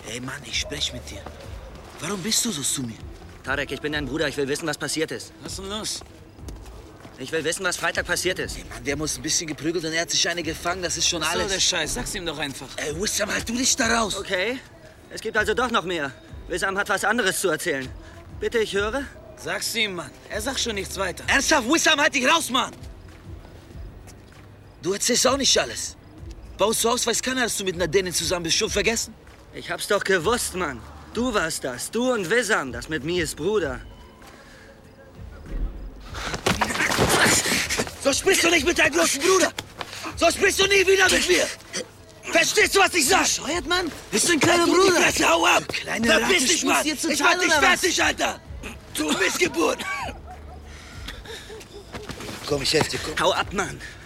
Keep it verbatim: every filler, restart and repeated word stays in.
Ey, Mann, ich sprech mit dir. Warum bist du so zu mir? Tarek, ich bin dein Bruder. Ich will wissen, was passiert ist. Was ist denn los? Ich will wissen, was Freitag passiert ist. Ey, Mann, der muss ein bisschen geprügelt und er hat sich eine gefangen. Das ist schon Was alles. soll der Scheiß? Sag's ihm doch einfach. Ey, Wissam, halt du dich da raus. Okay. Es gibt also doch noch mehr. Wissam hat was anderes zu erzählen. Bitte, ich höre. Sag's ihm, Mann. Er sagt schon nichts weiter. Ernsthaft, Wissam, halt dich raus, Mann. Du erzählst auch nicht alles. Baust du aus, weiß keiner, dass du mit einer Dänin zusammen bist. Schon vergessen? Ich hab's doch gewusst, Mann. Du warst das. Du und Wissam, das mit Mies Bruder. So sprichst du nicht mit deinem großen Bruder. So sprichst du nie wieder mit mir. Verstehst du, was ich sag? Bescheuert, Mann? Bist du ein kleiner Du, Bruder? die Fresse, hau ab. Kleine Verpiss Ratte, dich, Mann. spust dir zu Ich mach Teil, dich oder was? fertig, Alter. Du Missgeburt. Komm, ich helf dir, komm. Hau ab, Mann.